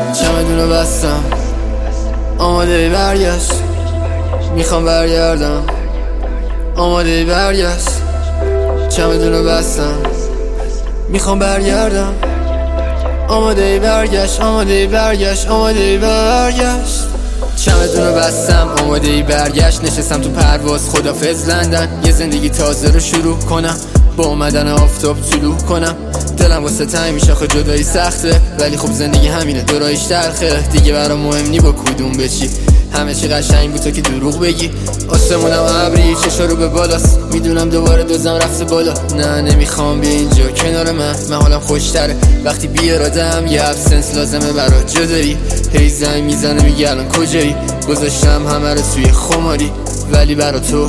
چمدونو بستم آماده برگشت، میخوام برگردم آماده برگشت. چمدونو بستم میخوام برگردم آماده برگشت، آماده برگشت، آماده برگشت. چمدونو بستم آماده برگشت، نشستم تو پرواز خدافظ لندن. یه زندگی تازه رو شروع کنم، با اومدن آفتاب طلوع کنم. دلم واسه تنگ میشه آخه جدایی سخته، ولی خب زندگی همینه دورایش تلخه. دیگه برام مهم نی با کدوم بچی، همه چی قشنگ بود تا که دروغ بگی. آسمونم ابری چشا رو به بالاست، میدونم دوباره دوزم رفته بالا. نه نمیخوام بیا اینجا کنار من حالم خوشتره وقتی بی اراده‌ام. یه ابسنس لازمه برا جدایی، هی زنگ میزنه میگه الان کجایی. گذاشتم همه رو توی خماری، ولی برا تو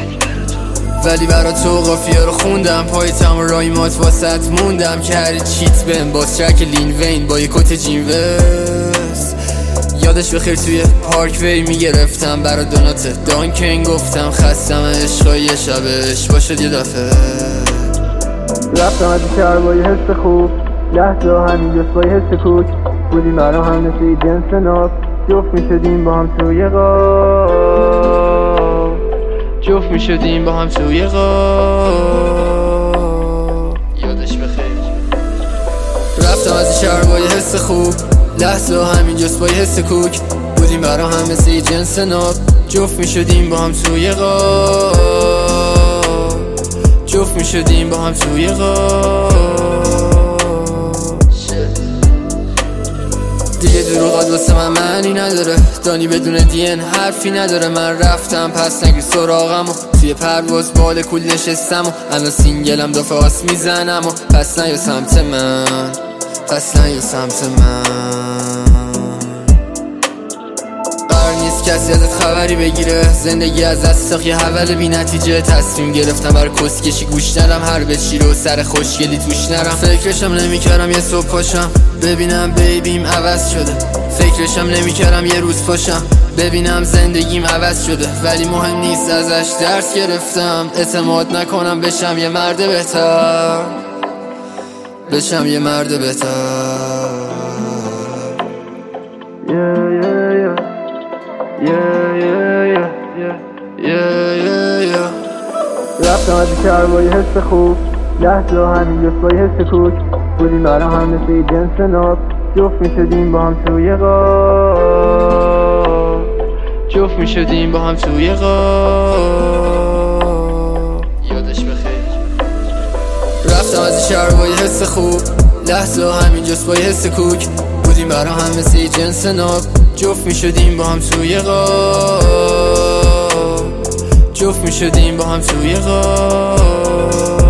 قافیه رو خوندم. پای تمام رایمات واسط موندم که هر چیت بهم باز ترک لین وین با یه کت جین وست. یادش بخیر توی پارک وی میگرفتم برا دونات دانکن. گفتم خستم عشقای یه شبش باشد یه دفعه. رفتم از این شهر با یه حس خوب، لحظه ها همین جست با یه حس کوک. بودیم برا هم مثل جنس ناب، جفت میشدیم با هم توی غاب، جفت میشدیم با هم توی غاب. یادش بخیر. رفتم از این شهر با یه حس خوب، لحظه ها همین جست با یه حس کوک. بودیم برا هم مثل جنس ناب، جفت میشدیم با هم توی غاب، جفت میشدیم با هم توی غاب. دیگه دروغات واسه من معنی نداره، دانی بدون دین حرفی نداره. من رفتم پس نگیر سراغم و توی پرواز بال کول نشستم و الان سینگلم دافه آس میزنم و پس نیا سمت من، پس نیا سمت من. قرار نیست کسی ازت خبری بگیره، زندگی از دست یه حول بی نتیجه. تصمیم گرفتم بر کسکشی گوش ندم، هر بچی رو سر خوشگلی توش نرم. فکرشم نمیکردم یه صبح پاشم ببینم بیبیم عوض شده، فکرشم نمیکردم یه روز پاشم ببینم زندگیم عوض شده. ولی مهم نیست ازش درس گرفتم، اعتماد نکنم بشم یه مرد بهتر، بشم یه مرد بهتر. رفتم از این شهر با یه حس خوب، لحظه ها همین جست با یه حس کوک. بودیم برا هم مثل جنس ناب، جفت میشدیم با هم توی غاب، جفت میشدیم با هم توی غاب. یادش بخیر. رفتم از این شهر با یه حس خوب، لحظه ها همین جست با یه حس کوک. بودیم برا هم مثل جنس ناب، جفت میشدیم با هم توی غاب، جفت میشدیم با هم توی غاب.